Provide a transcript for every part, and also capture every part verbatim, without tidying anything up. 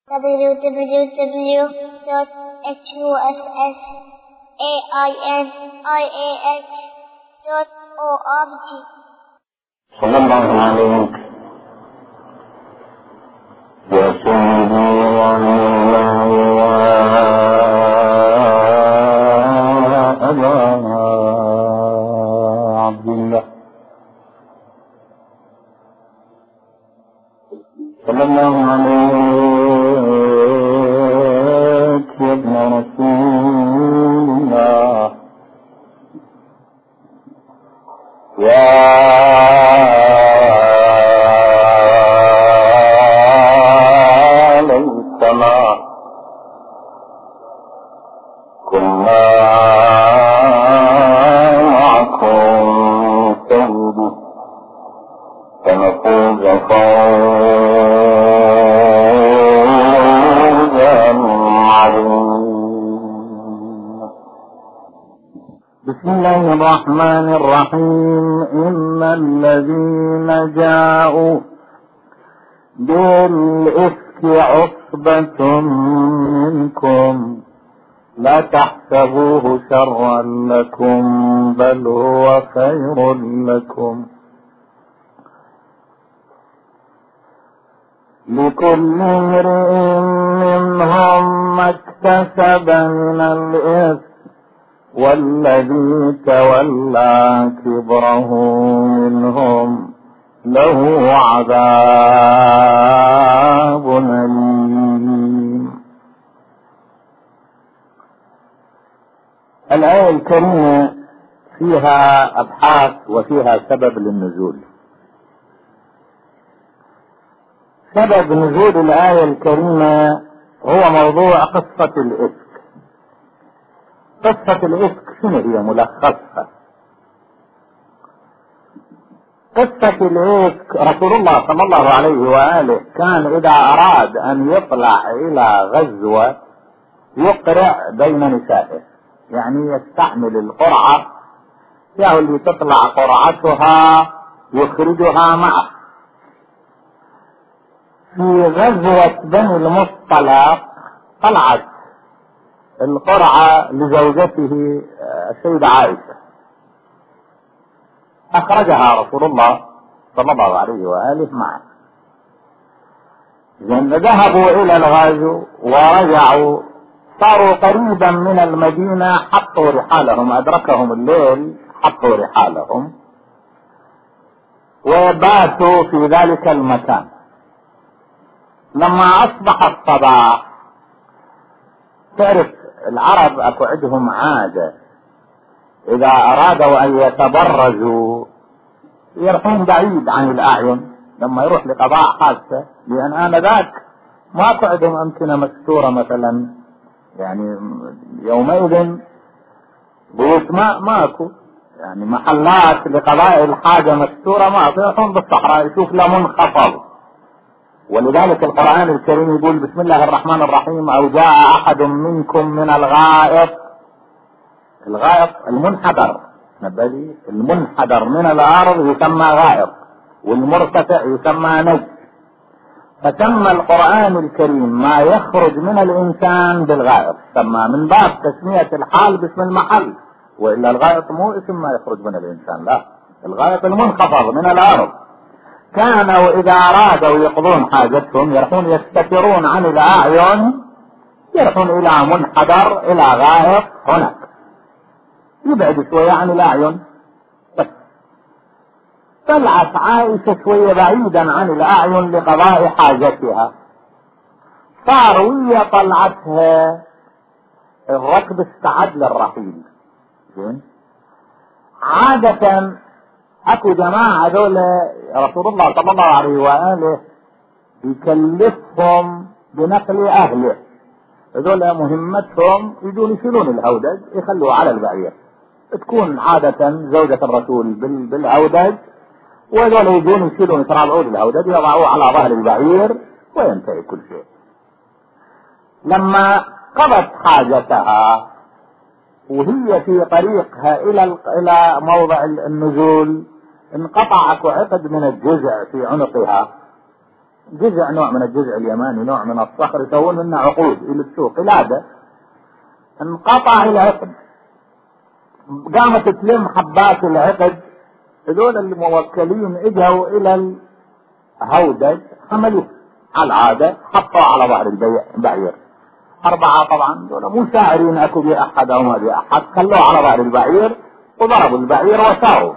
w w w dot h u s s a i n i a h dot org. صلى الله عليك يا سيدي يا أبا عبد الله صلى الله عليك يا ابن رسول الله يا ليتنا كنا معكم سيدي فنفوز فوزا عظيما. بسم الله الرحمن الرحيم. إن الذين جاءوا بالإفك عصبة منكم لا تحسبوه شرا لكم بل هو خير لكم. لكل امرئ منهم ما اكتسب من الإثم والذي تولى كبره منهم له عذاب أليم. الآية الكريمة فيها أبحاث وفيها سبب للنزول. سبب نزول الآية الكريمة هو موضوع قصة الإفك. قصة الإفك شنو هي ملخصها؟ قصة الإفك رسول الله صلى الله عليه وآله كان إذا أراد أن يطلع إلى غزوة يقرع بين نسائه، يعني يستعمل القرعة، يعني اللي تطلع قرعتها يخرجها معه. في غزوة بني المصطلق طلعت القرعة لزوجته السيدة عائشة، أخرجها رسول الله صلى الله عليه وآله معه. لما ذهبوا إلى الغزو ورجعوا صاروا قريبا من المدينة، حطوا رحالهم، أدركهم الليل حطوا رحالهم وباتوا في ذلك المكان. لما أصبح الصباح، تعرف العرب أكو عندهم عادة إذا أرادوا أن يتبرزوا يروحون بعيد عن الأعين لما يروح لقضاء حادثة، لأن آنذاك ماكو عندهم أمكنة مستورة مثلا، يعني يومئذ بيوت ماء ماكو، يعني محلات لقضاء الحاجة مستورة ماكو، يروحون بالصحراء يشوف له منخفض. ولذلك القرآن الكريم يقول بسم الله الرحمن الرحيم: أو جاء أحد منكم من الغائط. الغائط المنحدر، نبدي المنحدر من الأرض يسمى غائط، والمرتفع يسمى نجم. فسمى القرآن الكريم ما يخرج من الإنسان بالغائط، سمى من باب تسمية الحال باسم المحل، وإلا الغائط مو اسم ما يخرج من الإنسان، لا، الغائط المنخفض من الأرض. كانوا إذا أرادوا يقضون حاجتهم يروحون يستترون عن الأعين، يروحون إلى منحدر إلى غائط هناك يبعد شوية عن الأعين. بس طلعت عائشة شوية بعيدا عن الأعين لقضاء حاجتها، صار ويا طلعتها الركب استعد للرحيل. عادة اكو جماعة ذولا رسول الله صلى الله عليه وآله يكلفهم بنقل اهله، ذولا مهمتهم يجون يشيلون الهودج يخلوه على البعير، تكون عادة زوجة الرسول بالهودج، وذولا يجون يشيلون يترابعون الهودج يضعوه على ظهر البعير وينتهي كل شيء. لما قضت حاجتها وهي في طريقها الى الى موضع النزول انقطع عقد من الجزع في عنقها، جزء نوع من الجزء اليماني، نوع من الصخر يسوون منه عقود يلبسوه قلادة. انقطع العقد، قامت تلم حبات العقد، هذول الموكلين اجوا الى الهودج حملوه على العادة، حطوا على ظهر البعير. أربعة طبعا دول مو شاعرين اكو بأحد او ما بأحد، خلوه على ظهر البعير وضربوا البعير وساروا.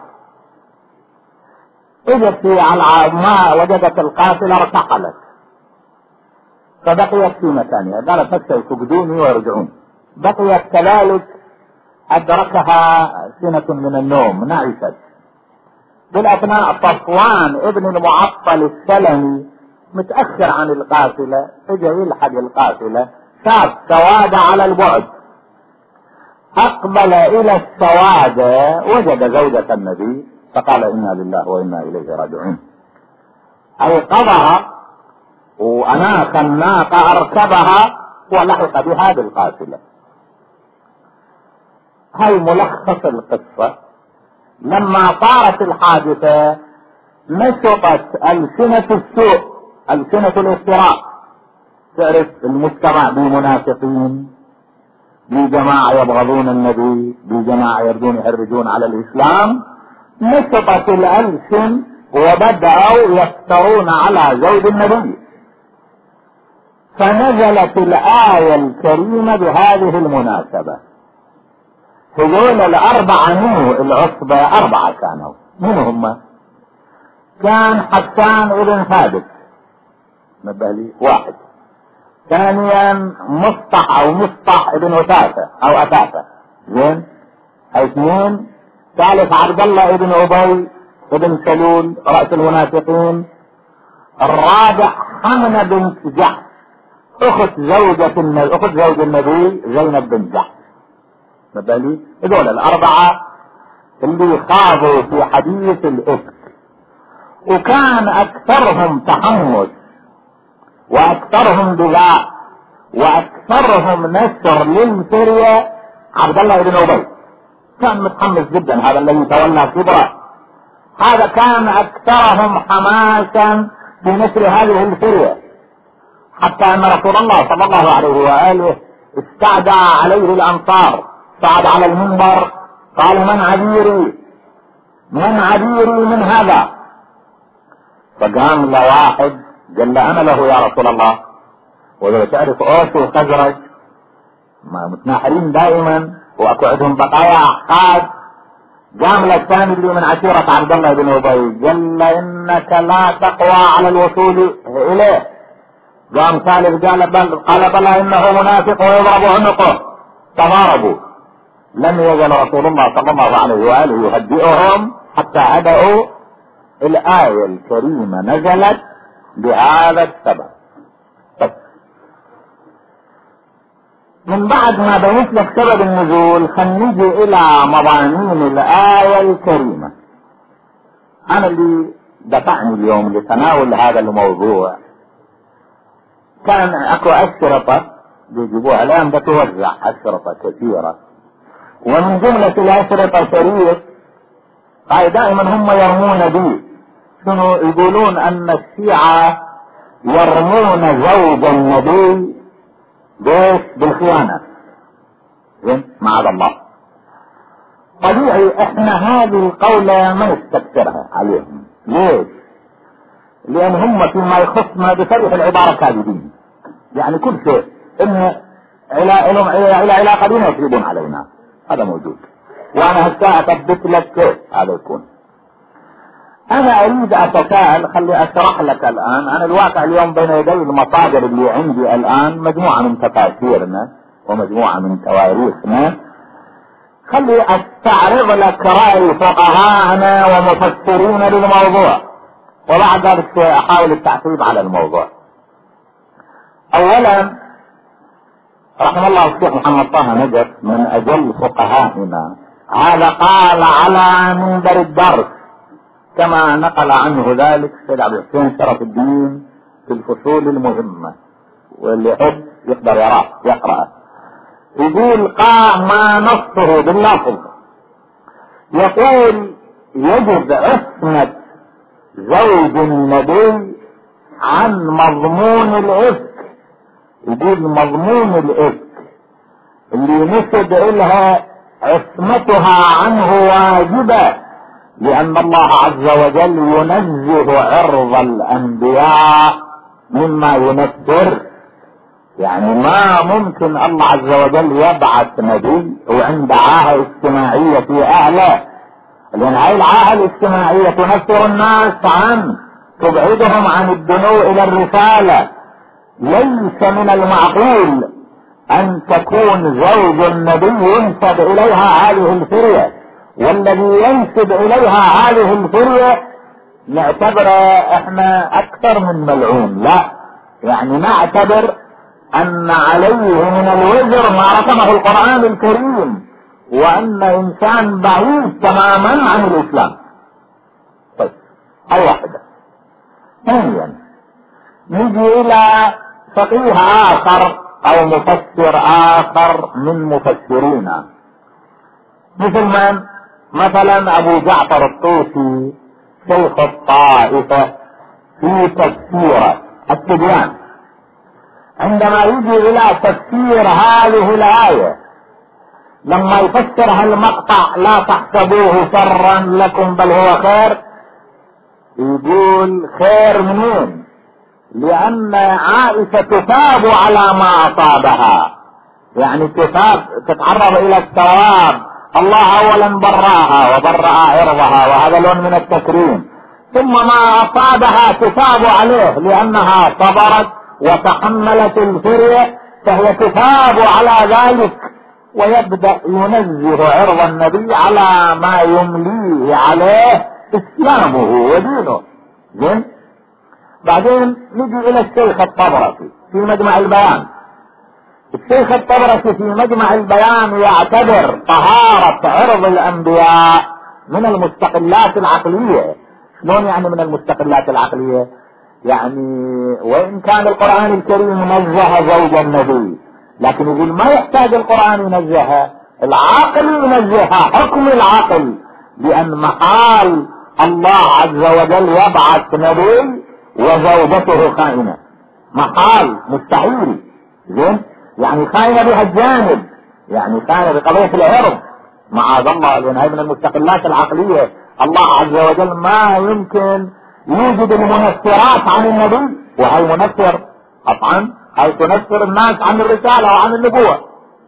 اجت على ما وجدت القافلة ارتحلت، فبقيت في مكانها، قالت هسه يفقدوني ويرجعون. بقيت كذلك، أدركها سنة من النوم، نعست. بالأثناء صفوان ابن المعطل السلمي متأخر عن القافلة، اجى يلحق القافلة، شاف سوادة على البعد، أقبل إلى السوادة وجد زوجة النبي فقال إنا لله وإنا إليه راجعون. أيقظها وأناخ الناقة أركبها ولحق بها بالقافلة. هاي ملخص القصة. لما صارت الحادثة نشطت ألسنة السوء، ألسنة الافتراء. تعرف المجتمع بمنافقين، بجماعة يبغضون النبي، بجماعة يردون يهرجون على الإسلام. نشطت الألسن وبدأوا يفترون على زوج النبي، فنزلت الآية الكريمة بهذه المناسبة. هذول الأربعة منه العصبة، أربعة كانوا، من هم؟ كان حسان ابن ثابت نبالي واحد، ثانيا مصطح أو مصطح ابن أثاثة أو أثاثة، زين، اثنين. ثالث عبد الله ابن أبي ابن سلول رأس المنافقين. الرابع حمنة بنت جحش أخت زوجة النبي، أخت زوج النبي زينب بن جحش نبالي. هذول الأربعة اللي خاضوا في حديث الإفك، وكان أكثرهم تحمس وأكثرهم دعاء وأكثرهم نشر للسرية عبد الله بن أبي. كان متحمس جدا هذا الذي تولى كبره، هذا كان أكثرهم حماسا في نشر هذه السرية، حتى أن رسول الله صلى الله عليه وآله استعدى عليه الأنصار، صعد على المنبر قال من عبيري من عبيري من هذا؟ فقام له واحد قال له أنا له يا رسول الله. ولو تعرف أوس وخزرج ما متناحرين دائما وأكو عندهم بقايا أحقاد. قام له الثاني اللي من عشيرة عبد الله بن أبي قال له إنك لا تقوى على الوصول إليه. قام ثالث قال بل قال بلى إنه منافق ويضرب عنقه، تضاربوا. لم يزل رسول الله صلى الله عليه وآله يهدئهم حتى هدأوا. الآية الكريمة نزلت بهذا السبب. من بعد ما بينت لك سبب النزول خلينا نجي إلى مضامين الآية الكريمة. أنا اللي دفعني اليوم لتناول هذا الموضوع كان أكو أشرطة بيجيبوها الآن بتوزع أشرطة كثيرة، ومن جملة الأشرطة شريط هاي دائما هم يرمون به. شنو يقولون؟ أن الشيعة يرمون زوج النبي بيش بالخيانة، زين معاذ الله. طبيعي احنا هذه القولة ما نستكثرها عليهم. ليش؟ لأن هم فيما يخصنا بصريح العبارة كاذبين، يعني كل شيء إن لهم علاقة بنا يكذبون علينا، هذا موجود. وأنا هسه أثبت لك كيف هذا يكون. أنا أريد أتساءل، خلي أشرح لك الآن. أنا الواقع اليوم بين يدي المصادر اللي عندي الآن مجموعة من تفاسيرنا ومجموعة من تواريخنا. خلي أستعرض لك رأي فقهاءنا ومفسرين للموضوع، وبعد ذلك أحاول التعقيب على الموضوع. أولا رحم الله الشيخ محمد طه نجف من أجل فقهائنا، هذا قال على منبر الدرس كما نقل عنه ذلك سيد عبد الحسين شرف الدين في الفصول المهمة، واللي يحب يقدر يراه يقرأ. يقول قا ما نصه باللفظ، يقول يجب عصمة زوج النبي عن مضمون الإفك. يقول مضمون الإفك اللي نسب إلها عصمتها عنه واجبة، لأن الله عز وجل ينزه عرض الأنبياء مما ينفر. يعني ما ممكن الله عز وجل يبعث نبي وعنده عاهة اجتماعية في أهله، لأن هاي العاهة الاجتماعية تنفر الناس عنه، تبعدهم عن الدنو إلى الرسالة. ليس من المعقول أن تكون زوج النبي ينسب إليها هذه الفرية، والذي ينسب إليها هذه الفرية نعتبره احنا أكثر من ملعون. لا، يعني نعتبر أن عليه من الوزر ما رسمه القرآن الكريم، وأن إنسان بعيد تماما عن الإسلام. طيب، هاي واحدة. ثانيا نجي إلى فقيه آخر أو مفسر آخر من مفسرينا، مثل من؟ مثلا أبو جعفر الطوسي شيخ الطائفة في تفسيره التبيان، عندما يجي إلى تفسير هذه الآية لما يفسر هالمقطع لا تحسبوه شرا لكم بل هو خير، يقول خير منين؟ لأن عائشة تثاب على ما أصابها، يعني تثاب تتعرض إلى الثواب. الله أولا براها وبرأ عرضها، وهذا لون من التكريم، ثم ما أصابها تثاب عليه لأنها صبرت وتحملت الفرية، فهي تثاب على ذلك، ويبدأ ينزه عرض النبي على ما يمليه عليه إسلامه ودينه. زين؟ بعدين نجي إلى الشيخ الطبرسي في مجمع البيان. الشيخ الطبرسي في مجمع البيان يعتبر طهارة عرض الأنبياء من المستقلات العقلية. شلون يعني من المستقلات العقلية؟ يعني وإن كان القرآن الكريم نزه زوج النبي، لكن يقول ما يحتاج القرآن ينزهها، العقل ينزهها، حكم العقل، لأن محال الله عز وجل يبعث نبي وزوجته خائنة، محال، مستحيل. زين؟ يعني خائنة بها الجانب، يعني خائنة بقضية العرض، معاذ الله، لأن هي من المستقلات العقلية. الله عز وجل ما يمكن يوجد المنفرات عن النبي، وهي منفر طبعا، هي تنفر الناس عن الرسالة وعن النبوة،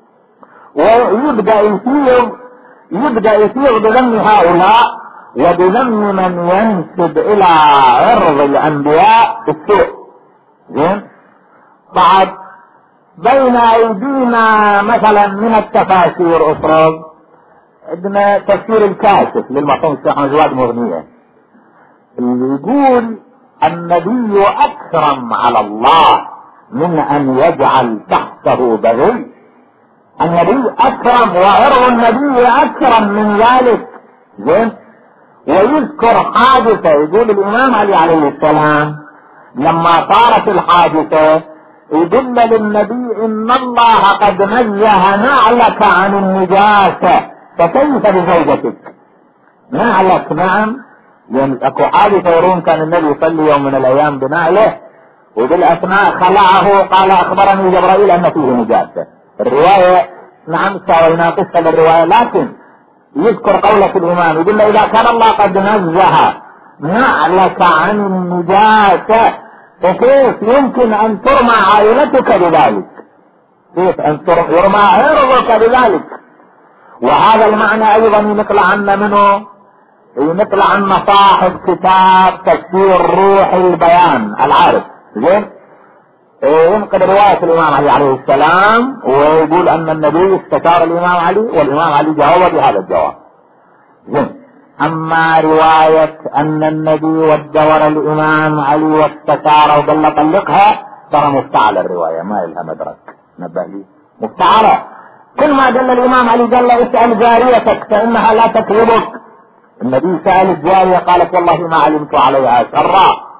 ويبدأ يصير يبدأ يصير بذم هؤلاء وبذم من ينسب إلى عرض الأنبياء السوء. زين؟ بعد بين أيدينا مثلا من التفاسير أفراد، عندنا تفسير الكاشف للمرحوم الشيخ جواد مغنية، اللي يقول النبي أكرم على الله من أن يجعل تحته بغي. النبي أكرم وعرض النبي أكرم من ذلك. زين؟ ويذكر حادثة، يقول الإمام علي عليه السلام لما صارت الحادثة يدل للنبي إن الله قد نزه نعلك عن النجاسة، فكيف بزوجتك؟ نعلك نعم، لأن اكو حادثة يرون كان النبي يصلي يوم من الأيام بنعله، وبالأثناء خلعه قال أخبرني جبرائيل أن فيه نجاسة. الرواية نعم ساويناقشها للرواية، لكن يذكر قولة الإمام يقول إذا كان الله قد نزه نعلك عن النجاسة فكيف يمكن أن ترمى عائلتك بذلك؟ كيف أن يرمى عرضك بذلك؟ وهذا المعنى أيضا ينقل عنا منه، ينقل عنا صاحب كتاب تفسير روح البيان العارف. زين؟ ينقل رواية الإمام علي عليه السلام ويقول أن النبي استشار الإمام علي والإمام علي جاوب بهذا الجواب. زين؟ أما رواية أن النبي ودور الإمام علي واستشار وقال طلقها ترى مفتعلة الرواية، ما لها مدرك، نبه لي مفتعلة. كل ما قال الإمام علي قال له اسأل جاريتك فإنها لا تكذبك. النبي سأل الجارية قالت والله ما علمت عليها شرا.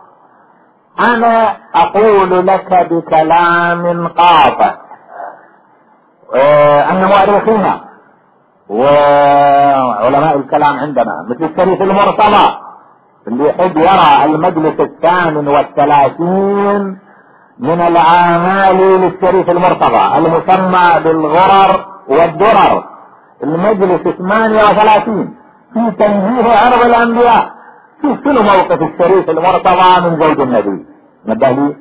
أنا أقول لك بكلام قاطع أن مؤرخينا وعلماء الكلام عندنا مثل الشريف المرتضى اللي يحب يرى المجلس الثامن والثلاثين من الأعمال للشريف المرتضى المسمى بالغرر والدرر، المجلس ثمانية وثلاثين، في تنزيه عرض الأنبياء، في كل موقف الشريف المرتضى من زوج النبي نبهي.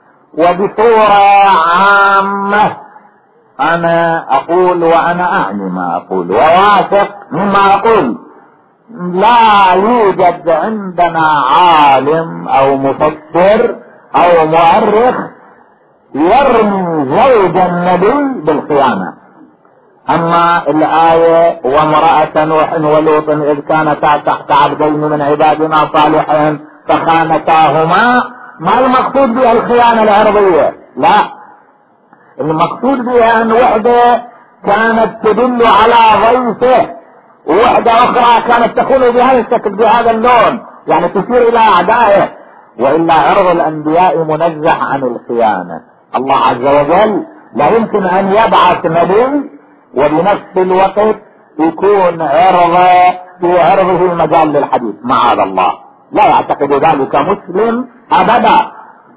وبصورة عامة أنا أقول وأنا أعني ما أقول وواثق مما أقول، لا يوجد عندنا عالم أو مفسر أو مؤرخ يرمي زوج النبي بالخيانة. أما الآية وامرأة نوح ولوط إذ كانتا تحت عبدين من عبادنا صالحين فخانتاهما، ما المقصود بها الخيانة العرضية، لا، المقصود بها أن وحدة كانت تدل على ضيفه ووحدة أخرى كانت تخون بهذا الشكل بهذا اللون، يعني تشير إلى أعدائه. وإلا عرض الأنبياء منزه عن الخيانة. الله عز وجل لا يمكن أن يبعث نبي وبنفس الوقت يكون عرضه في عرضه مجال للحديث، معاذ الله، لا يعتقد ذلك مسلم أبدا.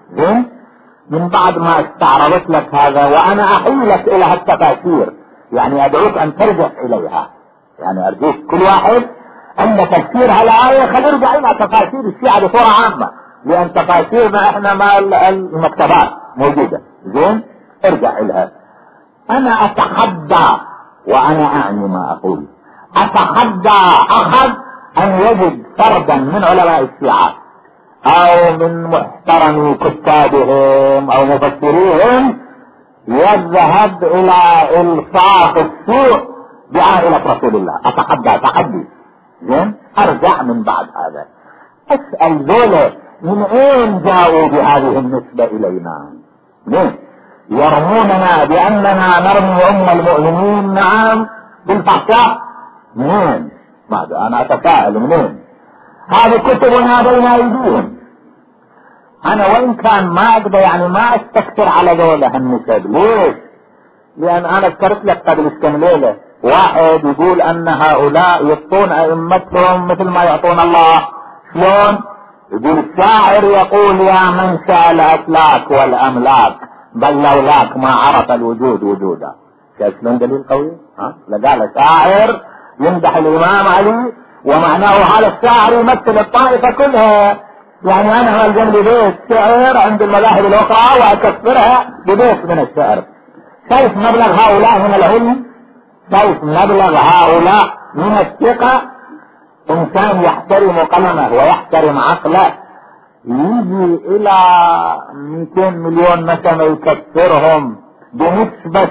من بعد ما استعرضت لك هذا وأنا أحيلك إلى التفاسير، يعني أدعوك أن ترجع إليها، يعني أرجوك كل واحد عند تفسير هالآية خلينا نرجع إلى تفاسير الشيعة بصورة عامة، لأن تفاسيرنا إحنا ما المكتبات موجودة، زين ارجع إليها. أنا أتحدى وأنا أعني ما أقول، أتحدى أحد أن يجد فردا من علماء الشيعة أو من محترم كتابهم أو مفسريهم يذهب إلى إلصاق السوء بعائلة رسول الله. أتحدى تحدي، زين أرجع من بعد هذا أسأل ذولا من أين جاءوا بهذه النسبة إلينا؟ ليه يرموننا بأننا نرمي أم المؤمنين؟ نعم بالفحشاء. منين؟ ماذا أنا أتساءل منين؟ هذه كتبنا بين أيديهم. أنا وإن كان ما أقدر يعني ما أستكثر على ذولا هالنسب. ليش؟ لأن أنا ذكرت لك قبل كم ليلة واحد يقول أن هؤلاء يعطون أئمتهم مثل ما يعطون الله. شلون؟ يقول الشاعر يقول يا من شاء الأفلاك والأملاك بل لولاك ما عرف الوجود وجودا. شلون دليل قوي؟ ها؟ لقال شاعر يمدح الإمام علي ومعناه هذا الشاعر يمثل الطائفة كلها، يعني أنا ألزم لي بيت شعر عند المذاهب الأخرى وأكسرها ببيت من الشعر. كيف مبلغ هؤلاء من العلم؟ كيف مبلغ هؤلاء من الثقة؟ إنسان يحترم قلمه ويحترم عقله يجي إلى مئتين مليون مثلا يكسرهم بنسبة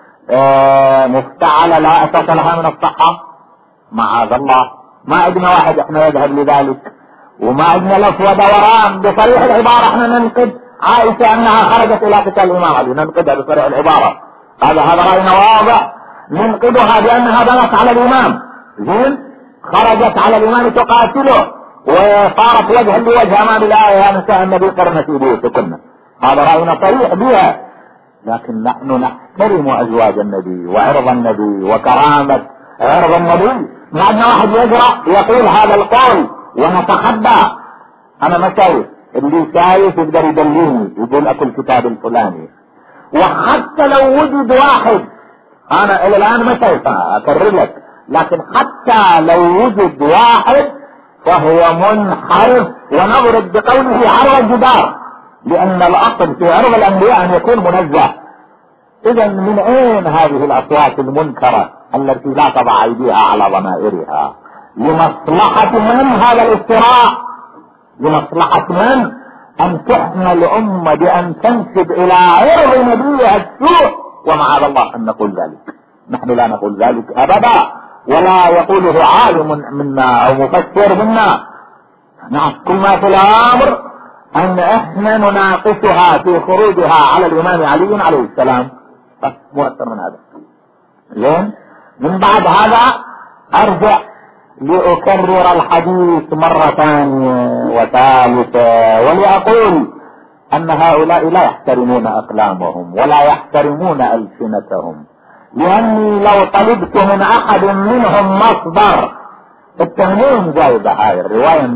آه مفتعلة لا أساس لها من الصحة. معاذ الله، ما عندنا واحد احنا يذهب لذلك، وما عندنا لف ودوران. بصريح العبارة احنا ننقد عائشة انها خرجت الى قتال الامام علي، ننقدها بصريح العبارة، هذا هذا رأينا واضح، ننقدها بانها بنت على الامام، زين خرجت على الامام تقاتله وصارت وجها لوجه امام الآية يا نساء النبي قرن في بيوتكن، هذا رأينا صريح بها. لكن نحن نحترم ازواج النبي وعرض النبي وكرامة عرض النبي. ما عندنا واحد يقرأ يقول هذا القول ونتخدى. انا ما شايف، اللي شايف يقدر يدليني يقول اكل كتاب الفلاني. وحتى لو وجد واحد، انا الى الان ما شايفها اكرر لك، لكن حتى لو وجد واحد فهو منحرف ونضرب بقوله عرض الجدار، لان الاصل في عرض الانبياء ان يكون منزه. اذا من اين هذه الاصوات المنكرة التي لا تضع ايديها على ضمائرها؟ لمصلحة من هذا الافتراء؟ لمصلحة من ان تحمى الامة بان تنسب الى عرض نبيها السوء؟ ومعاذ الله ان نقول ذلك، نحن لا نقول ذلك ابدا، ولا يقوله عالم منا او مفسر منا. نعم كل ما في الامر ان احنا نناقشها في خروجها على الامام علي عليه السلام، مو اكثر من هذا. زين من بعد هذا ارجع لأكرر الحديث مرة ثانية وثالثة ولأقول أن هؤلاء لا يحترمون أقلامهم ولا يحترمون ألسنتهم، لأني لو طلبت من أحد منهم مصدر التنوين جايبة هاي الرواية منين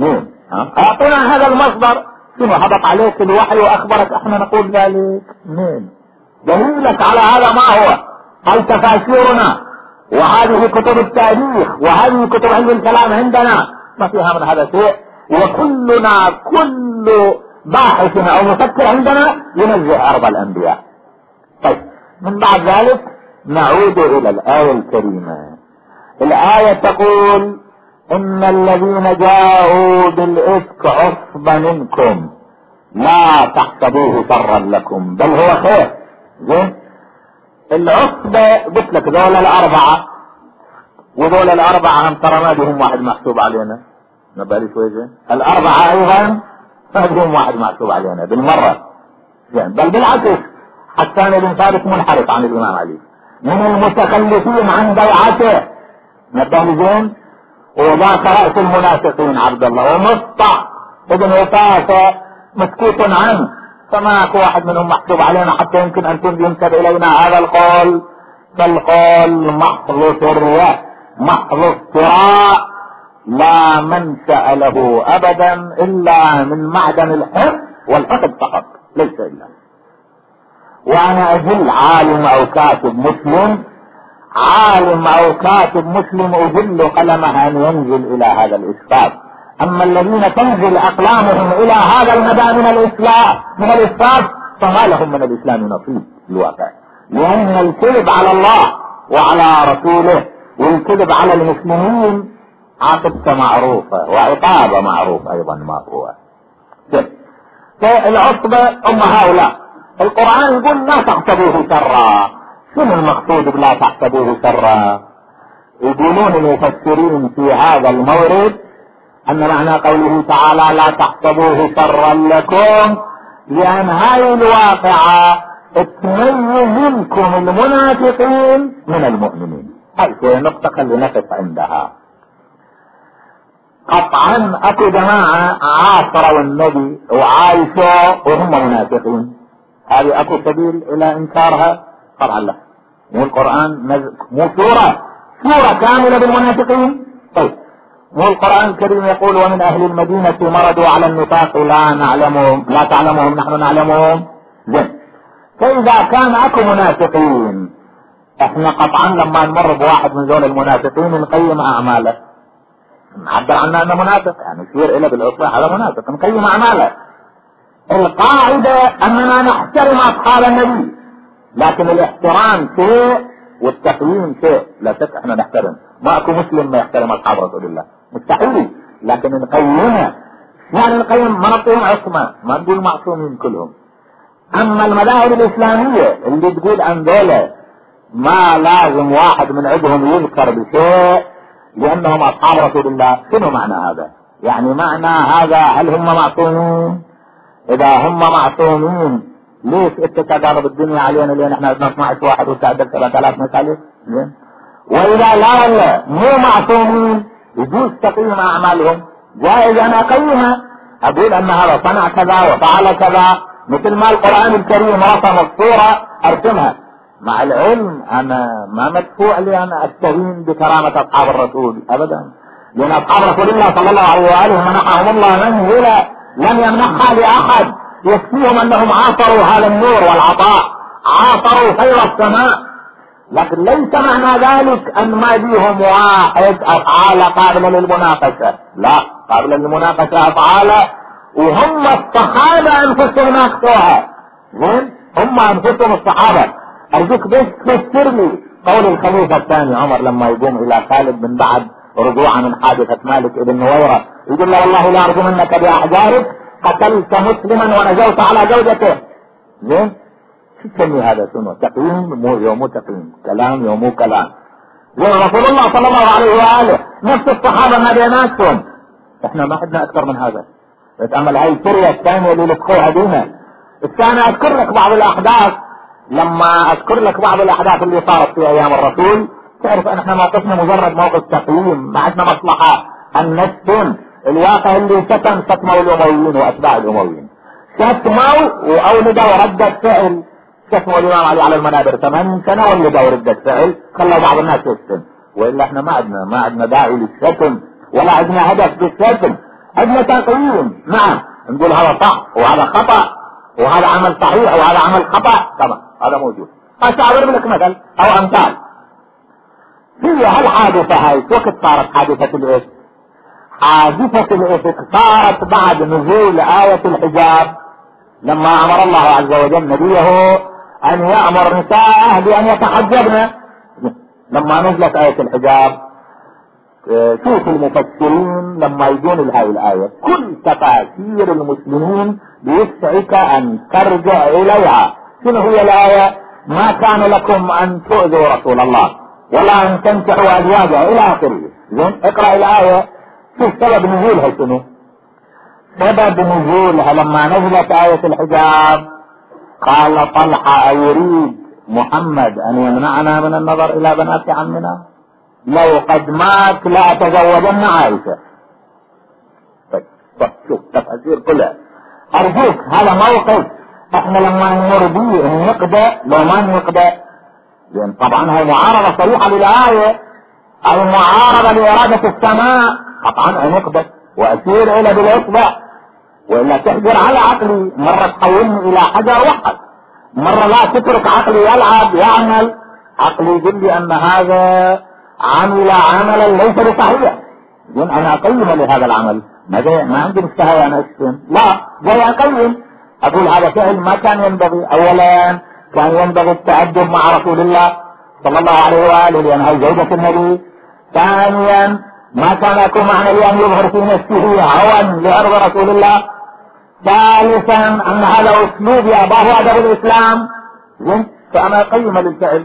اعطنا هذا المصدر. شنو هبط عليك الوحي واخبرك احنا نقول ذلك؟ مين دليلك على هذا؟ ما هو؟ هل تفاسيرنا وهذه كتب التاريخ وهذه كتب علم الكلام عندنا ما فيها من هذا شيء؟ وكلنا كل باحث او مفكر عندنا ينزه ارض الانبياء. طيب من بعد ذلك نعود الى الايه الكريمه. الايه تقول ان الذين جاءوا بالافك عصبة منكم لا تحسبوه شرا لكم بل هو خير. زين العصبة قلت لك ذول الاربعة، وذول الاربعة هم ترى ما بهم واحد محسوب علينا، نبالي شوي زين. الاربعة ايضا ما بهم واحد محسوب علينا بالمرة. زين بل بالعكس حسان بن ثابت منحرف عن الامام علي، من المتخلفين عن بيعته، نبالي زين. وذاك رأس المنافقين عبد الله، ومصطع ابن وفاة مسكوت عنه، فما اكو واحد منهم محسوب علينا حتى يمكن ان ينسب الينا هذا القول. فالقول محض سرية محض افتراء لا منشأ له ابدا الا من معدن الحق والحقد فقط، ليس الا. وانا اجل عالم او كاتب مسلم، عالم او كاتب مسلم اجل قلمها ان ينزل الى هذا الاسفاف. اما الذين تنزل اقلامهم الى هذا المدى من الاسلام من الاسفاف فما لهم من الاسلام نصيب الواقع، لان الكذب على الله وعلى رسوله والكذب على المسلمين عاقبته معروفه وعقابه معروف ايضا ما هو. فالعصبه ام هؤلاء القران يقول لا تحسبوه شرا. شنو المقصود بلا تحسبوه شرا؟ يقولون المفسرين في هذا المورد ان معنى قوله تعالى لا تحسبوه شرا لكم لان هاي الواقعة تميز منكم المنافقين من المؤمنين. هاي نقطة خلي نقف عندها. قطعا اكو جماعة عاصروا النبي وعايشوا وهم منافقين، هذه اكو سبيل الى انكارها؟ طبعا لا. مو القرآن نزل مو سورة سورة كاملة بالمنافقين؟ طيب مو القرآن الكريم يقول ومن اهل المدينة مرضوا على النفاق لا نعلمهم لا تعلمهم نحن نعلمهم؟ زين فاذا كان اكو منافقين احنا قطعا لما نمر بواحد من ذول المنافقين نقيم اعماله، نعبر عنه انه منافق، يعني يصير الى بالعصبة هذا منافق، نقيم اعماله. القاعدة اننا نحترم اصحاب النبي، لكن الاحترام شيء والتقييم شيء. لا شك احنا نحترم، ما اكو مسلم ما يحترم اصحاب رسول الله، مستحيل، لكن نقيمها. يعني نقيم ما نعطيهم عصمة، ما نقول معصومين كلهم. اما المذاهب الاسلامية اللي تقول ان دولة ما لازم واحد من عندهم يذكر بشيء لانهم اصحاب رسول الله، شنو معنى هذا؟ يعني معنى هذا هل هم معصومين؟ اذا هم معصومين ليش انت تجارب الدنيا علينا لان احنا بدنا اثني عشر واحد وتعدل ثلاثة آلاف مسألة؟ زين واذا لا لا مو معصومين يجوز تقييم اعمالهم، جائز انا اقيمها، اقول ان هذا صنع كذا وفعل كذا مثل ما القرآن الكريم رسم الصورة ارسمها، مع العلم انا ما مدفوع لي انا استهين بكرامة اصحاب الرسول ابدا، لان اصحاب رسول الله صلى الله عليه واله منحهم الله منزلة لم يمنحها لاحد، يكفيهم انهم عاصروا هذا النور والعطاء، عاصروا خير السماء. لكن ليس معنى ذلك ان ما بيهم واحد افعال قابلة للمناقشة، لا، قابلة للمناقشة افعال وهم الصحابة انفسهم ناقشوها. زين هم انفسهم الصحابة. ارجوك بس تفسر لي قول الخليفة الثاني عمر لما يقوم الى خالد من بعد رجوعا من حادثة مالك ابن نويرة يقول له والله لا ارجو منك باحجارك قتلت مسلما ونجوت على زوجته. زين شو تسمي هذا؟ شنو تقييم؟ مو يومو تقييم، كلام يومو كلام. زين رسول الله صلى الله عليه واله نفس الصحابه ما بيناتهم، احنا ما عندنا اكثر من هذا. تتامل هاي السريه الثانيه اللي لتقوها دينا. الثاني اذكر لك بعض الاحداث، لما اذكر لك بعض الاحداث اللي صارت في ايام الرسول تعرف ان احنا موقفنا مجرد موقف تقييم، ما عندنا مصلحه ان نشتم الواقع اللي شتم شتموا الامويين واتباع الامويين، شتموا واولدوا ردة فعل، شتموا الامام علي على المنابر ثمانين سنة ولدوا ردة فعل، خلوا بعض الناس يشتم، والا احنا ما عندنا ما عندنا داعي للشتم ولا عندنا هدف بالشتم. عندنا تقييم، نعم نقول هذا صح وهذا خطأ وهذا عمل صحيح وهذا عمل خطأ، طبعا هذا موجود. أستعرض لك مثل أو أمثال. في هالحادثة هاي وقت صارت حادثة الإفك؟ حادثة الإفك صارت بعد نزول آية الحجاب، لما أمر الله عز وجل نبيه أن يأمر نساءه بأن يتحجبن. لما نزلت آية الحجاب شوف المفسرين لما يجون لهذه الآية كل تفاسير المسلمين بيسعك أن ترجع إليها. شنو هي الآية؟ ما كان لكم أن تؤذوا رسول الله ولا أن تنكحوا أزواجه إلى آخره. زين اقرأ الآية شوف سبب نزولها شنو. سبب نزولها لما نزلت آية الحجاب قال طلحة أيريد محمد أن يمنعنا من النظر إلى بنات عمنا؟ لو قد مات لا تزوجن عائشة. طيب شوف تفسير كلها. أرجوك هذا موقف احنا لما نمر به نقدى لو ما نقدى. لأن طبعا هي معارضة صريحة للآية أو معارضة لإرادة السماء، طبعا نقدى وأسير إلى بالإصبع وإلا تحجر على عقلي. مرة تحولني إلى حجر وحد، مرة لا تترك عقلي يلعب يعمل. عقلي يقول لي أن هذا عمل عملا ليس بصحيح، زين أنا أقيم لهذا العمل. ما جاي ما عندي مستحيل أنا أشتم، لا جاي أقيم أقول هذا فعل ما كان ينبغي. أولا كان ينبغي التأدب مع رسول الله صلى الله عليه وآله لأن هي زوجة النبي. ثانيا ما كان يكون معنى لأن يظهر في نفسه هوى لأرض رسول الله. ثالثا أن هذا أسلوب أباه أدب الإسلام. زين فأنا أقيم للفعل.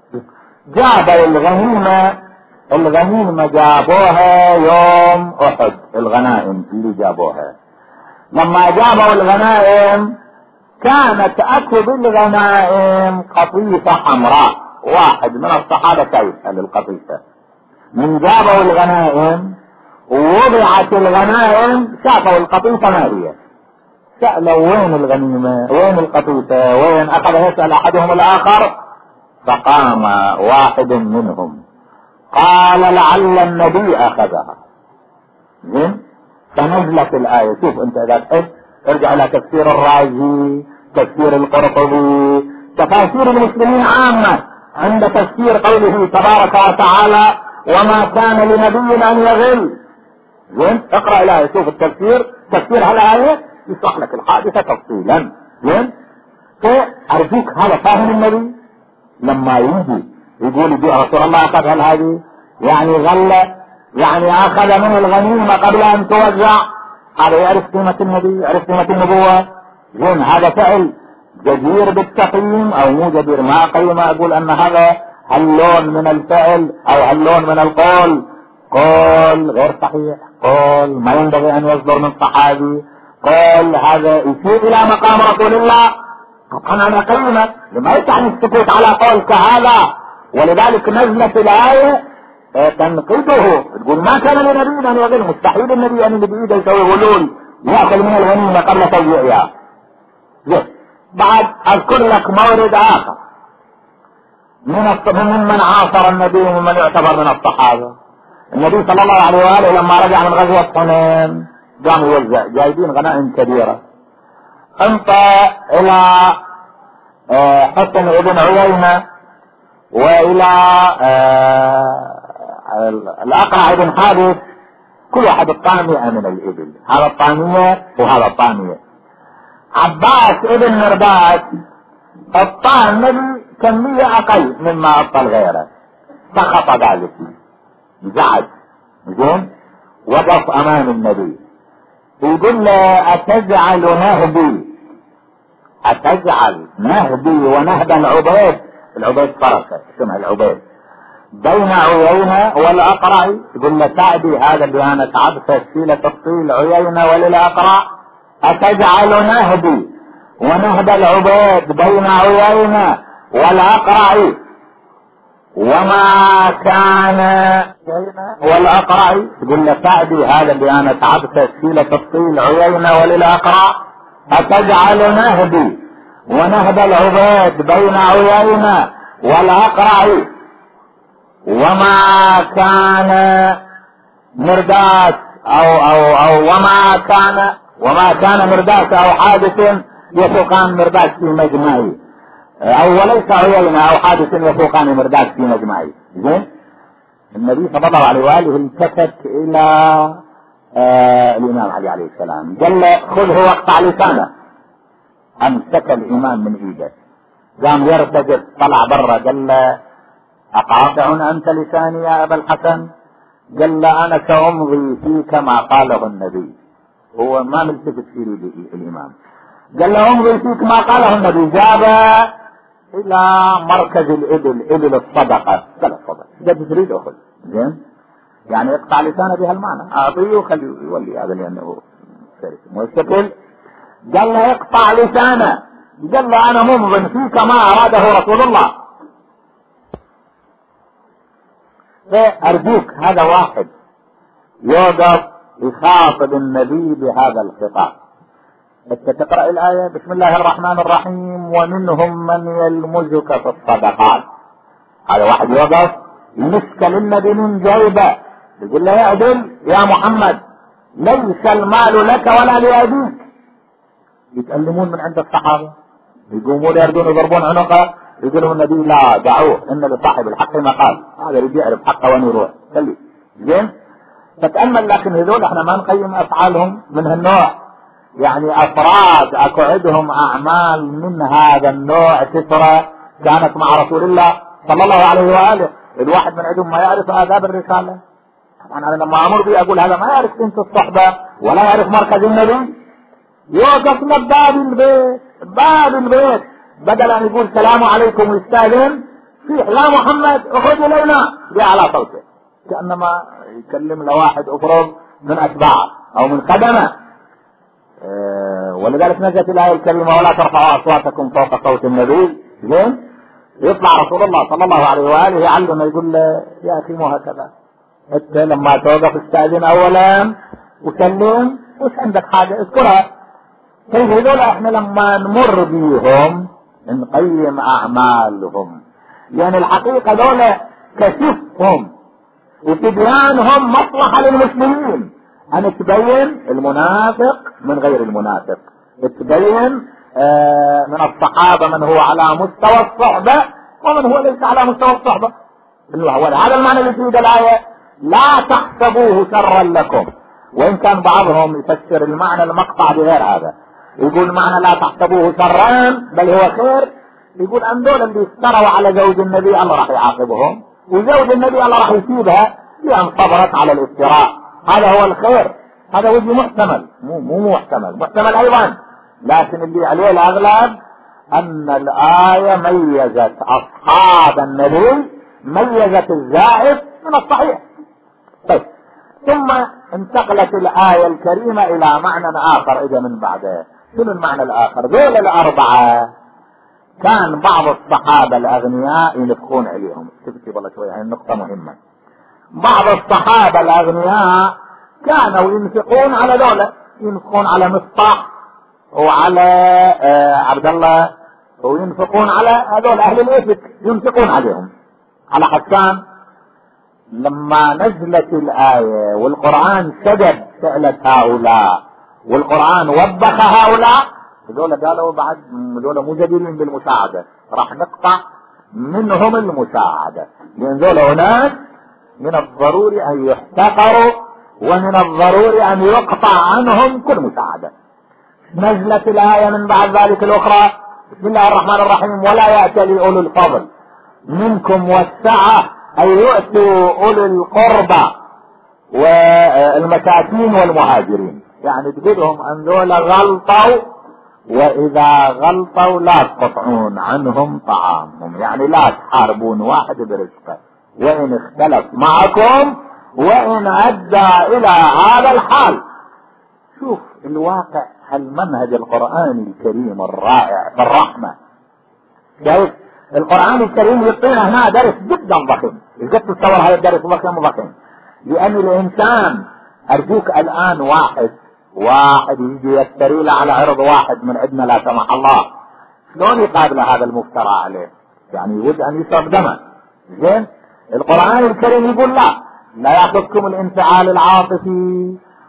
جاب الغنيمة، الغنيمة جابوها يوم أحد، الغنائم اللي جابوها. لما جابوا الغنائم كانت أكل الغنائم قطيفة حمراء. واحد من الصحابة سيسأل القطيفة من جابوا الغنائم ووضعت الغنائم شافوا القطيفة ما هي، سألوا وين الغنيمة وين القطيفة وين؟ أخذ يسأل أحدهم الآخر فقام واحد منهم قال لعل النبي أخذها. زين فنزلت الآية. شوف أنت إذا تحب ارجع إلى تفسير الرازي، تفسير القرطبي، تفاسير المسلمين عامة عند تفسير قوله تبارك وتعالى وما كان لنبي أن يغل. زين اقرأ الآية شوف التفسير، تفسير هالآية يشرح لك الحادثة تفصيلا. زين فأرجوك هذا فاهم النبي لما يجي يقول يجي رسول الله أخذ هذه يعني غلة، يعني أخذ من الغنيمة قبل أن توزع. هذا يعرف قيمة النبي، يعرف قيمة النبوة. زين هذا فعل جدير بالتقييم أو مو جدير؟ ما قيم أقول أن هذا هاللون من الفعل أو هاللون من القول قول غير صحيح، قول ما ينبغي أن يصدر من صحابي، قول هذا يشير إلى مقام رسول الله. طبعا أنا قيمة لما يتعني السكوت على قول كهذا. ولذلك نزلت الآية تنقذه تقول ما كان لنبي أن يغل. مستحيل النبي أن بإيده يسوي غلول يأكل من الغنيمة قبل توزيعها. زين بعد أذكر لك مورد آخر من ممن عاصر النبي ومن يعتبر من الصحابة. النبي صلى الله عليه وآله لما رجع من غزوة حنين قام يوزع جايبين غنائم كبيرة. انطى إلى حسن ابن عيينة وإلى الأقرع بن حابس، كل واحد الطامية من الإبل، هذا الطامية وهذا الطامية. عباس ابن مرداس اعطاه النبي كمية أقل مما أعطى الغيره، سخط ذلك زعج. زين وقف أمام النبي يقول له أتجعل نهبي أتجعل نهبي ونهب العبيد، العبيد فرسة اسمها العبيد، بين عيينة والأقرع؟ يقول له تعدي هذا بيانة عبسة سيلة الطيل عيينة وللأقرع؟ أتجعل نهبي ونهب العبيد بين عيينة والأقرع وما كان والأقرع؟ يقول له تعدي هذا بيانة عبسة سيلة الطيل عيينة وللأقرع؟ أتجعل نهبي ونهب العبيد بين عيينة والأقرع وما كان مرداس او او او وما كان وما كان مرداس او حادث يفوقان مرداس في مجمعي، او وليس عيينة او حادث يفوقان مرداس في مجمعي. زين. النبي صلى الله عليه واله التفت الى آه الامام علي عليه السلام، قال له خذه واقطع لسانه. امسك الامام من ايده، قام يرتجف، طلع برا، قال له اقاطع انت لساني يا ابا الحسن؟ قال له انا سامضي فيك ما قاله النبي. هو ما ملتفت فيه الامام، قال له امضي فيك ما قاله النبي. جاب الى مركز الابل، ابل الصدقه، قال الصدقه قد تريد اخذ. زين. يعني اقطع لسانه بهالمعنى، اعطيه وخليه يولي هذا لانه مستقل. قال له اقطع لسانه، قال له انا ممض فيك ما اراده رسول الله. فارجوك هذا واحد يوقف يخاطب النبي بهذا الخطاب. انت تقرأ الآية بسم الله الرحمن الرحيم ومنهم من يلمزك في الصدقات. هذا واحد يوقف يمسك للنبي من جيبه يقول له يا عدل يا محمد ليس المال لك ولا لأبيك. يتألمون من عند الصحابة، يقومون يردون يضربون عنقه، يقولون النبي لا دعوه ان لصاحب الحق مقال، هذا اللي يعرف حقه وين يروح. خليه. زين. فتأمل. لكن هذول احنا ما نقيم افعالهم من هالنوع، يعني افراد اكو عندهم اعمال من هذا النوع كثرة كانت مع رسول الله صلى الله عليه واله. الواحد من عندهم ما يعرف آداب الرسالة. طبعا انا لما امر بي اقول هذا ما يعرف انت الصحبة ولا يعرف مركز النبي، يوقفنا بباب البيت، باب البيت، بدل ان يقول السلام عليكم ويستاذن فيح يا محمد اخرج الينا على صوته، كانما يكلم لواحد افرض من اتباعه او من خدمه. أه ولذلك نزلت الايه الكريمه ولا ترفعوا اصواتكم فوق صوت النبي. زين. يطلع رسول الله صلى الله عليه واله يعلم يقول له يا اخي مو هكذا، انت لما توقف استاذن اولا وسلم، وش عندك حاجه اذكرها. كيف هذول احنا لما نمر بيهم نقيم اعمالهم، يعني الحقيقه دول كشفهم وتبيانهم مصلحه للمسلمين، ان تبين المنافق من غير المنافق، تبين آه من الصحابه من هو على مستوى الصحبه ومن هو ليس على مستوى الصحبه. هذا المعنى اللي في الايه لا تحسبوه شرا لكم، وان كان بعضهم يفسر المعنى المقطع بغير هذا، يقول معنى لا تحسبوه شرا بل هو خير. يقول ان دول اللي افتروا على زوج النبي الله راح يعاقبهم، وزوج النبي الله راح يسيبها لان صبرت على الافتراء، هذا هو الخير. هذا وجه محتمل، مو مو محتمل، محتمل ايضا، لكن اللي عليه الاغلب ان الايه ميزت اصحاب النبي، ميزت الزائف من الصحيح. طيب ثم انتقلت الآية الكريمة إلى معنى آخر إذا من بعده. شنو المعنى الآخر؟ دول الأربعة كان بعض الصحابة الأغنياء ينفقون عليهم. تكتب والله شوية، هاي النقطة مهمة. بعض الصحابة الأغنياء كانوا ينفقون على دولة، ينفقون على مصطح وعلى آه عبد الله، وينفقون على هذول أهل الإفك، ينفقون عليهم. على حسان لما نزلت الآية والقرآن سدد فعلة هؤلاء والقرآن وبخ هؤلاء، هذول قالوا بعد هذول مو جديرين بالمساعدة، راح نقطع منهم المساعدة، لأن ذول هناك من الضروري أن يحتقروا ومن الضروري أن يقطع عنهم كل مساعدة. نزلت الآية من بعد ذلك الأخرى بسم الله الرحمن الرحيم ولا يأتي أولو الفضل منكم والسعة أن يؤتوا أولي القربى والمساكين والمهاجرين، يعني تقولهم أن ذول غلطوا، وإذا غلطوا لا تقطعون عنهم طعامهم، يعني لا تحاربون واحد برزقه وإن اختلف معكم وإن أدى إلى هذا الحال. شوف الواقع، المنهج القرآني الكريم الرائع بالرحمة. شايف القرآن الكريم يعطينا هنا درس جدا ضخم، إذا تتصور هذا الدرس ضخم ضخم، لأن الإنسان أرجوك الآن واحد واحد يجي يفتري له على عرض واحد من عندنا لا سمح الله، شلون يقابل هذا المفترى عليه؟ يعني يود أن يشرب دمه. زين. القرآن الكريم يقول لا لا يأخذكم الانفعال العاطفي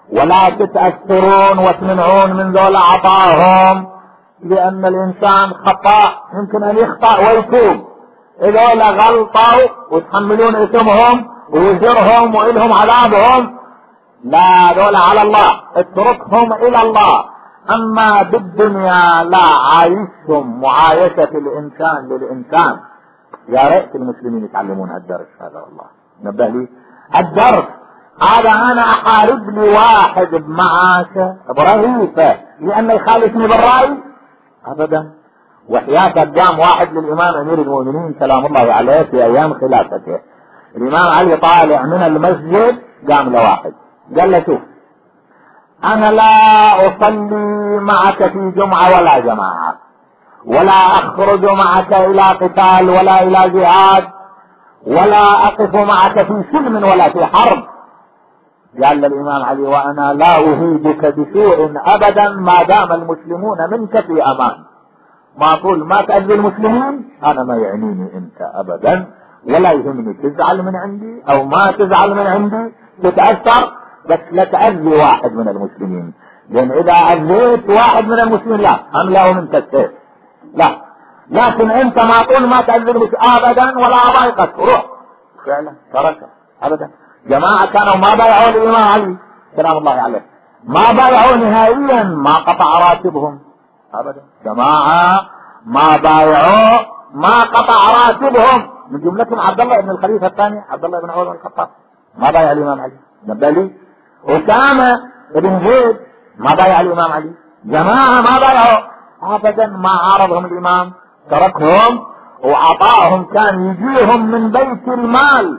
ولا تتأثرون وتمنعون من ذول عطاهم، لأن الإنسان خطأ يمكن أن يخطأ ويتوب. إذول غلطوا وتحملون إثمهم ووزرهم وإلهم عذابهم، لا دول على الله، اتركهم إلى الله. أما بالدنيا لا، عايشهم معايشة الإنسان للإنسان. يا ريت المسلمين يتعلمون هالدرس هذا، والله نبه لي الدرس هذا. أنا أحارب لي واحد بمعاشه برهيفة لأنه يخالفني بالرأي؟ أبدا. وحياتك قام واحد للإمام أمير المؤمنين سلام الله عليه في أيام خلافته، الإمام علي طالع من المسجد، قام لواحد قال له شوف، أنا لا أصلي معك في جمعة ولا جماعة، ولا أخرج معك إلى قتال ولا إلى جهاد، ولا أقف معك في سلم ولا في حرب. قال للإمام علي وأنا لا أهيدك بسوء أبدا ما دام المسلمون منك في أمان. ما أقول ما تأذي المسلمين، أنا ما يعنيني أنت أبدا، ولا يهمني تزعل من عندي أو ما تزعل من عندي، تتأثر، بس لا تأذي واحد من المسلمين، لأن إذا أذيت واحد من المسلمين لا أملأه منك السيف، لا. لكن أنت ما أقول ما تأذي المسلمين أبدا ولا أضايقك، روح. فعلا تركه أبدا. جماعة كانوا ما بايعوا الإمام علي سلام الله عليه، ما بايعوا نهائيا، ما قطع راتبهم أبدا. جماعة ما بايعوا، ما قطع راتبهم، من جملتهم عبد الله بن الخليفة الثاني عبد الله بن عمر بن الخطاب، ما بايع الإمام علي. نبالي أسامة بن زيد ما بايع الإمام علي. جماعة ما بايعوا أبدا، ما عارضهم الإمام، تركهم وعطاهم، كان يجيهم من بيت المال.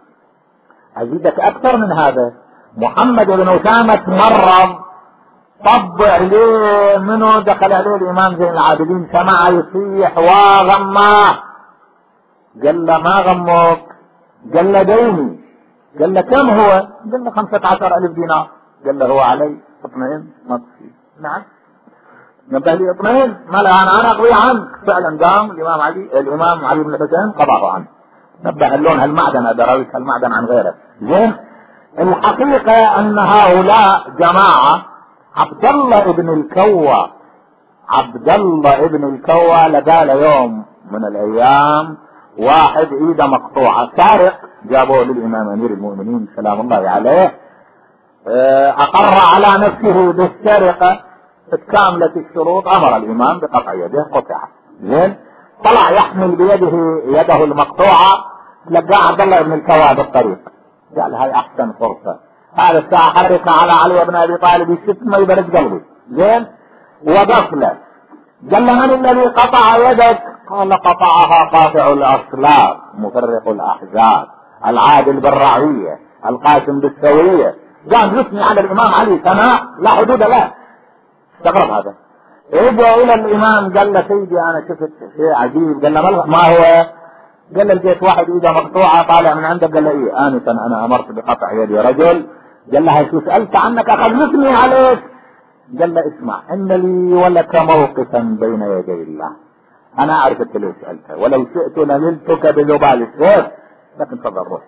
أزيدك أكثر من هذا، محمد بن أسامة مرض، طب عليه منه، دخل عليه الإمام زين العابدين، سمع يصيح وغماه، قال له ما غمك؟ قال له ديني. قال له كم هو؟ قال له خمسة عشر ألف دينار. قال له هو علي، اطمئن ما تصير. نعم نبه لي اطمئن، ما لا أنا أنا أقضي عنك. فعلا قام الإمام علي الإمام علي بن الحسين قضاه عنه، نبه اللون هالمعدن هذا، راويك هالمعدن عن غيره. زين، الحقيقة أن هؤلاء جماعة. عبد الله ابن الكوى، عبد الله ابن الكوى لقى يوم من الأيام واحد ايده مقطوعة سارق، جابوه للإمام أمير المؤمنين سلام الله عليه، أقر على نفسه بالسرقة، اتكاملت الشروط، أمر الإمام بقطع يده، قطعت. زين، طلع يحمل بيده يده المقطوعة، لقى عبد الله ابن الكوى بالطريق، قال هاي أحسن فرصة، هذا الساعة حرك على علي بن أبي طالب يشت ما يبرد قلبي. زين، وقف له، قال له من الذي قطع يدك؟ قال قطعها قاطع الأصلاب، مفرق الأحزاب، العادل بالرعية، القاسم بالسوية. قام يثني على الإمام علي ثناء لا حدود له. استغرب هذا، رجع إلى الإمام قال له سيدي أنا شفت شيء عجيب. قال له ما هو؟ قال له لقيت واحد إيده مقطوعة طالع من عندك. قال له إيه؟ آنفا أنا أمرت بقطع يدي رجل. قال له شو سألت عنك أخذتني عليك؟ قال له اسمع، إن لي ولك موقفا بين يدي الله، أنا أعرف أنت ليه سألته، ولو شئت لنلتك بذبال السيف، لكن تفضل روح.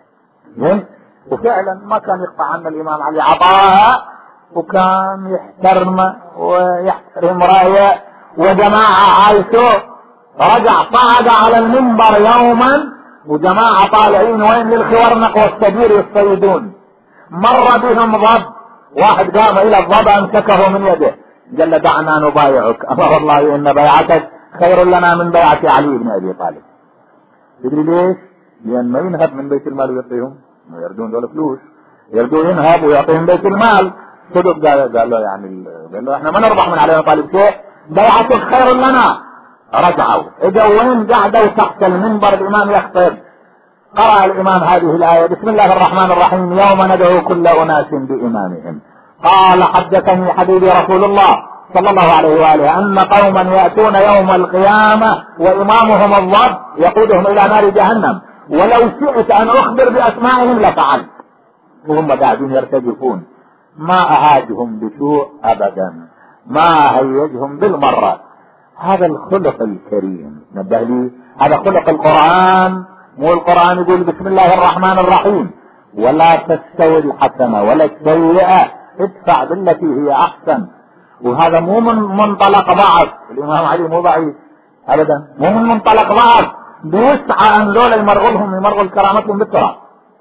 وفعلا ما كان يقطع عنا الإمام علي، عطاها وكان يحترم ويحترم رأيه. وجماعة عايشوا، رجع صعد على المنبر يوما وجماعة طالعين وين للخورنق والسبير يصطيدون، مر بهم ضب، واحد قام الى الضب امسكه من يده، قال له دعنا نبايعك، امر الله ان بيعتك خير لنا من بيعة علي بن ابي طالب. تدري ليش؟ لان ما ينهب من بيت المال ويعطيهم، ما يردون دول فلوس، يردون ينهب ويعطيهم بيت المال. صدق قال, قال له يعني قال له احنا ما نربح من علي بن طالب شيء، بيعتك خير لنا. رجعوا اجوا وين؟ قعدوا تحت المنبر الامام يخطب، قرأ الإمام هذه الآية بسم الله الرحمن الرحيم يوم ندعو كل أناس بإمامهم. قال حدثني حبيبي رسول الله صلى الله عليه وآله أن قوما يأتون يوم القيامة وإمامهم الضب يقودهم إلى نار جهنم، ولو شئت أن أخبر بأسمائهم لفعلت. وهم قاعدين يرتجفون، ما أهاجهم بسوء أبدا، ما هيجهم بالمرة. هذا الخلق الكريم، نبه لي هذا خلق القرآن. مو القرآن يقول بسم الله الرحمن الرحيم ولا تستوي الحسنة ولا السيئة ادفع بالتي هي احسن. وهذا مو من منطلق ضعف، الامام علي مو ضعيف ابدا، مو من منطلق ضعف، بيسعى ان ذولا يمرغلهم يمرغل كرامتهم بالتراب.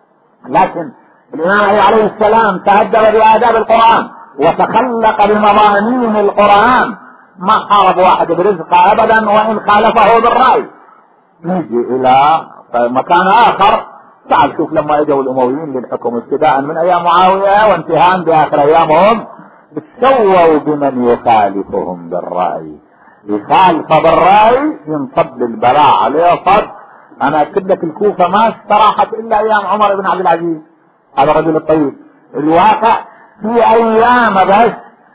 لكن الامام علي عليه السلام تهذب بآداب القرآن وتخلق بمضامين القرآن، ما حارب واحد برزقه ابدا وان خالفه بالرأي. نجي الى مكان اخر، تعال شوف لما اجوا الامويين للحكم ابتداء من ايام معاوية وانتهاء باخر ايامهم، سووا بمن يخالفهم بالرأي. يخالف بالرأي ينصب للبلاء عليه صد. انا اكد لك الكوفة ما استراحت الا ايام عمر بن عبد العزيز، هذا الرجل الطيب. الواقع في ايام بس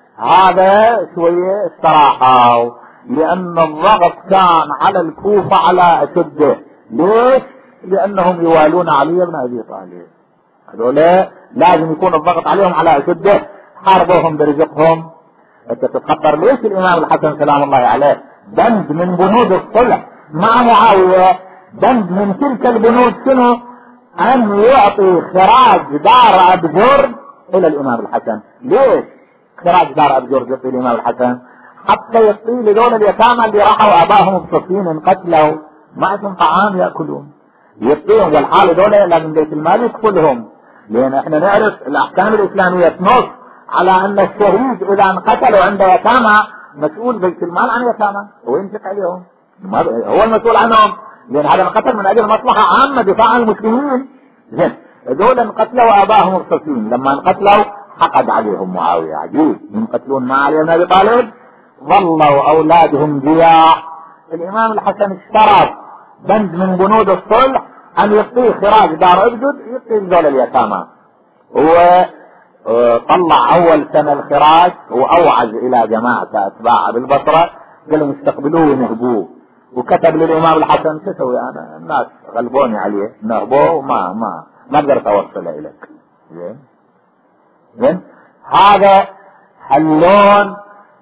هذا شوية استراحوا، لان الضغط كان على الكوفة على اشده. ليش؟ لانهم يوالون علي بن ابي طالب، هذول لازم يكون الضغط عليهم على اشده، حاربوهم برزقهم. انت تتخطر ليش الامام الحسن سلام الله عليه بند من بنود الصلح مع معاوية، بند من تلك البنود شنو؟ ان يعطي خراج دار ابجر الى الامام الحسن. ليش خراج دار ابجر يعطي الامام الحسن؟ حتى يعطي لدول اليتامى اللي راحوا اباهم بسطين انقتلوا ما عندهم طعام ياكلون، يعطيهم. والحال دول لازم بيت المال يكفلهم، لان احنا نعرف الاحكام الاسلامية تنص على ان الشهيد اذا انقتلوا عند يتامى مسؤول بيت المال عن يتامى، هو ينفق عليهم، هو المسؤول عنهم، لان هذا انقتل من اجل مصلحة عامة دفاع عن المسلمين. زين هذول انقتلوا اباهم الصفين، لما انقتلوا حقد عليهم معاوية. عجيب، ينقتلون مع علي بن ابي طالب ظلوا اولادهم جياع. الامام الحسن اشترط بند من بنود الصلح ان يعطيه خراج دار ابجد، يعطيه ذول اليتامى. هو طلع اول سنة الخراج واوعز الى جماعة اتباعه بالبصرة، قالوا استقبلوه ونهبوه، وكتب للامام الحسن تسوي انا الناس غلبوني عليه نهبوه وما ما ما قدرت اوصل اليك. زين زين هذا اللون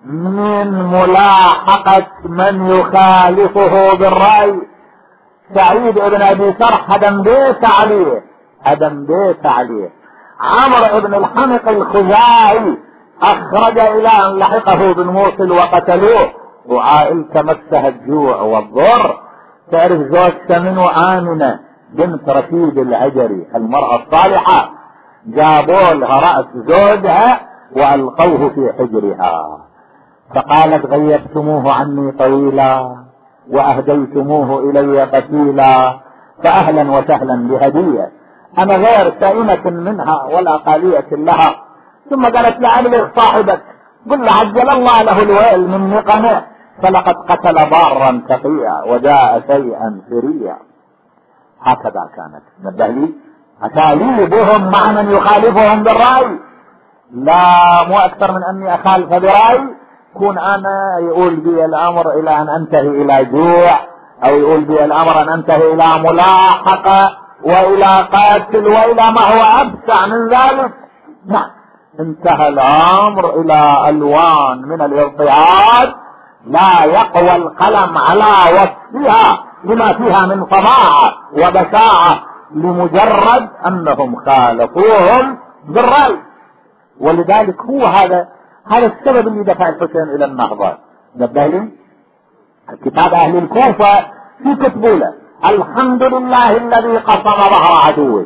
من ملاحقة من يخالفه بالرأي. سعيد ابن ابي سرح هدم بيت عليه، هدم بيت عليه. عمرو بن الحمق الخزاعي اخرج الى ان لحقه بالموصل وقتلوه، وعائلته مسها الجوع والضر. تعرف زوجته منه؟ آمنة بنت رشيد العجري المرأة الصالحة، جابوا لها رأس زوجها والقوه في حجرها، فقالت غيبتموه عني طويلا واهديتموه الي قتيلا، فاهلا وسهلا بهدية، انا غير سائمة منها ولا قالية لها. ثم قالت لأبلغ صاحبك قل عجل الله له الويل من نقمه، فلقد قتل بارا تقيا وجاء شيئا فريا. هكذا كانت. نبه لي اساليبهم مع من يخالفهم بالرأي، لا مو اكثر من اني اخالف برأي كون انا يقول بي الامر الى ان انتهي الى جوع، او يقول بي الامر ان انتهي الى ملاحقة والى قتل والى ما هو ابشع من ذلك. نعم انتهى الامر الى الوان من الاضطهاد لا يقوى القلم على وصفها لما فيها من طماعة وبشاعة، لمجرد انهم خالفوهم بالرأي. ولذلك هو هذا هذا السبب اللي دفع الحسين الى النهضة. نبه لي كتاب اهل الكوفة في كتبوله الحمد لله الذي قصم ظهر عدوك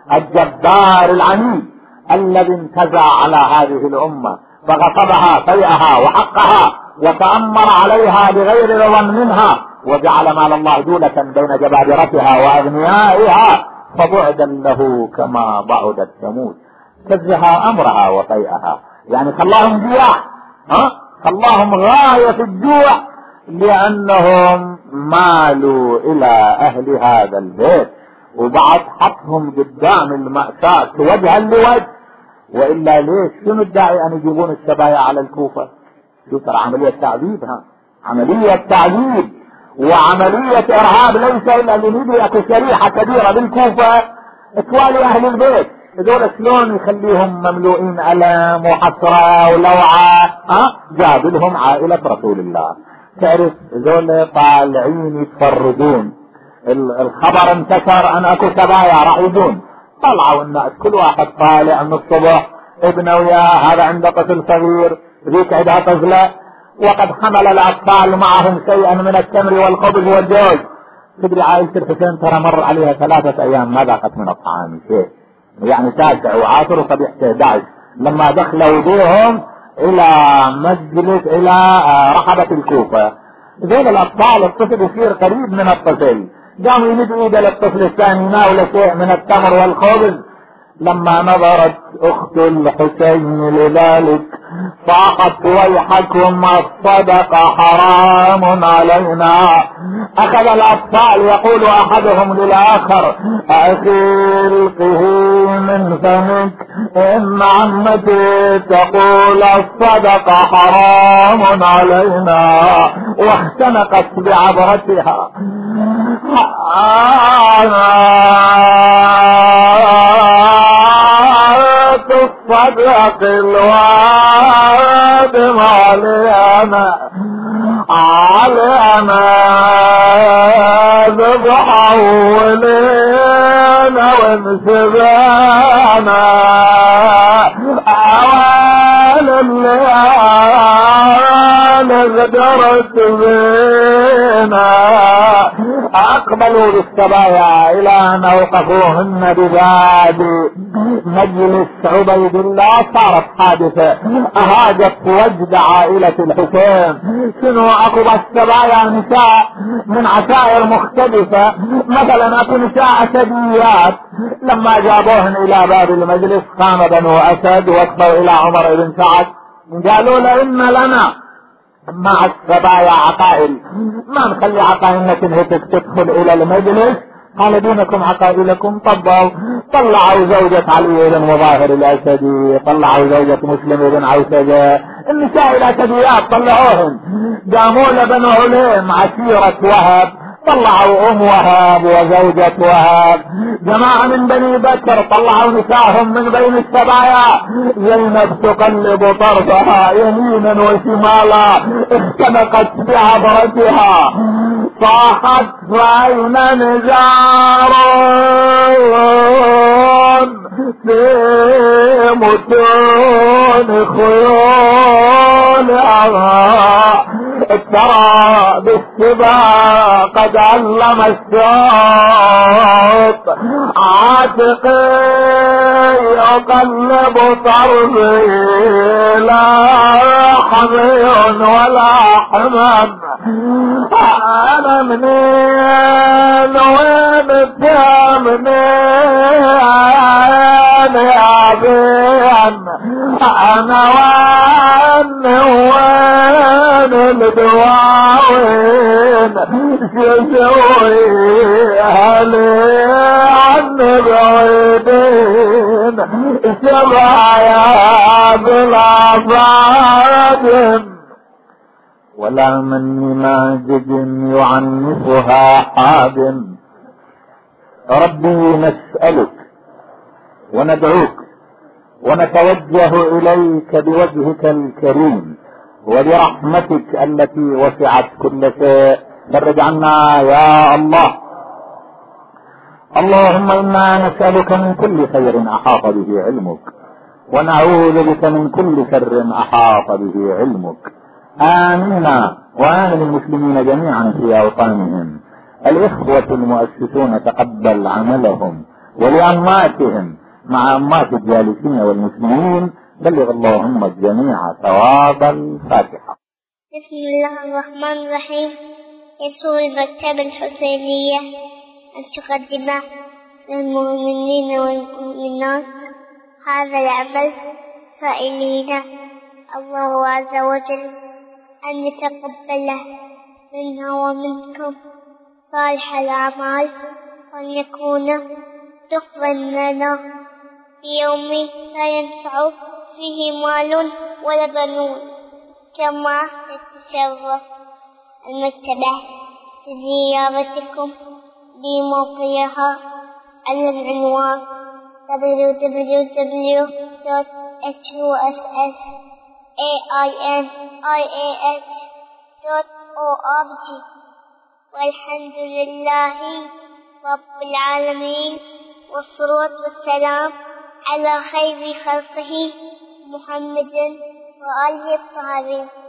الجبار العنيد الذي انتزع على هذه الامة فغصبها فيئها وحقها وتأمر عليها بغير رضا منها، وجعل مال الله دولة بين جبابرتها واغنيائها، فبعدا له كما بعدت ثمود، كزها امرها وفيئها. يعني خلاهم جياع، ها خلاهم غاية الجوع، لانهم مالوا الى اهل هذا البيت، وبعد حطهم قدام المأساة وجها لوجه. والا ليش؟ شنو الداعي ان يجيبون السبايا على الكوفة؟ شو ترى عملية تعذيب، ها عملية تعذيب وعملية ارهاب، ليس الا لنبي اكو شريحة كبيرة بالكوفة توالي اهل البيت. هذول شلون يخليهم مملوئين ألم وحسرة ولوعة؟ ها جاب لهم عائلة رسول الله. تعرف هذول طالعين يتفردون، الخبر انتشر ان اكو سبايا راح يجون، طلعوا الناس كل واحد طالع من الصبح ابنه وياه، هذا عنده طفل صغير، ذيك عندها طفلة، وقد حمل الأطفال معهم شيئا من التمر والخبز والجوز. تدري عائلة الحسين ترى مر عليها ثلاثة أيام ما ذاقت من الطعام شيء، يعني تاسع وعاشر وصبيح أحد عشر لما دخلوا بهم إلى مجلس إلى رحبة الكوفة. ذول الأطفال الطفل يصير قريب من الطفل، قاموا يمدوا إيده للطفل الثاني ما ولا شيء من التمر والخبز. لما نظرت أخت الحسين لذلك صاحت ويحكم الصدقة حرام علينا. أخذ الأطفال يقول أحدهم للآخر أخلقه من فمك إن عمتي تقول الصدقة حرام علينا، واختنقت بعبرتها. تصدق الوادم علينا علينا ذبحه ولينا ونسبانا أوان الليالي غدرت بينا. أقبلوا بالسبايا إلى أن أوقفوهن بباب مجلس عبيد الله. صارت حادثة أهاجت وجد عائلة الحسين. شنو عقب السبايا؟ نساء من عشائر مختلفة، مثلا أكو نساء أسديات. لما جابوهن إلى باب المجلس قام بنو أسد وقفوا إلى عمر بن سعد قالوا له إن لنا مع السبايا عقائل، ما نخلي عقائلنا تنهتك تدخل الى المجلس. قال دونكم عقائلكم. طبعوا طلعوا زوجة علي بن مظاهر الاسدي، طلعوا زوجة مسلم بن عوسجة، النساء الاسديات طلعوهم. قاموا لبنو عليم عشيرة وهب، طلعوا ام وهب وزوجة وهب. جماعة من بني بكر طلعوا نساهم من بين السبايا. زينب تقلب طرفها يمينا وشمالا، اختنقت بعبرتها، صاحت فأين نزار في متون خيولها، ترى بالسبا قد علم الشوط، عاتقي يقلب طرفي لا حمي ولا حمم. انا منين وين منين يا بين، انا وين وين الدواوين، شسوي هلي عن بعيدين، سبايا بلا فادم ولا من ماجد يعنفها حادم. ربي نسألك وندعوك ونتوجه إليك بوجهك الكريم وبرحمتك التي وسعت كل شيء. فرج عنا يا الله. اللهم إنا نسألك من كل خير أحاط به علمك، ونعوذ بك من كل شر أحاط به علمك. آمنا وآمن المسلمين جميعا في أوطانهم. الإخوة المؤسسون تقبل عملهم، ولأماتهم مع أمات الجالسين والمسلمين بلغ اللهم الجميع ثواب الفاتحة. بسم الله الرحمن الرحيم. يسر المكتبة الحسينية أن تقدم للمؤمنين والمؤمنات هذا العمل، سائلين الله عز وجل أن يتقبله منا ومنكم صالح الأعمال، وأن يكون دخلا لنا في يوم لا ينفع فيه مال ولا بنون. كما يتشرف المكتبة بزيارتكم بموقعها على العنوان دبليو دبليو دبليو دوت إتش يو إس إس إيه آي إن آي إيه إتش دوت أو آر جي. والحمد لله رب العالمين، والصلاة والسلام على خير خلقه محمد وآله الطاهرين.